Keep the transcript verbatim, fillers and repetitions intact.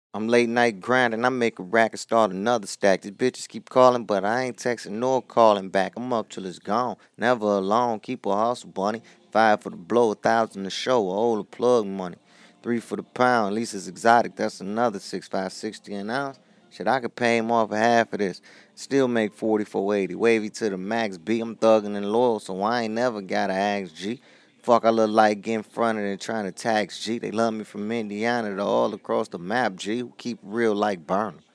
I'm late night grinding. I make a rack and start another stack. These bitches keep calling, but I ain't texting nor calling back. I'm up till it's gone. Never alone. Keep a hustle, bunny. Five for the blow, a thousand to show. All the plug money. Three for the pound. At least it's exotic. That's another six five sixty an ounce. Shit, I could pay him off for half of this. Still make forty four eighty. Wavy to the max. B. I'm thugging and loyal, so I ain't never gotta ask G. Fuck, I look like getting fronted and trying to tax G. They love me from Indiana to all across the map, G. Who keep real like burn.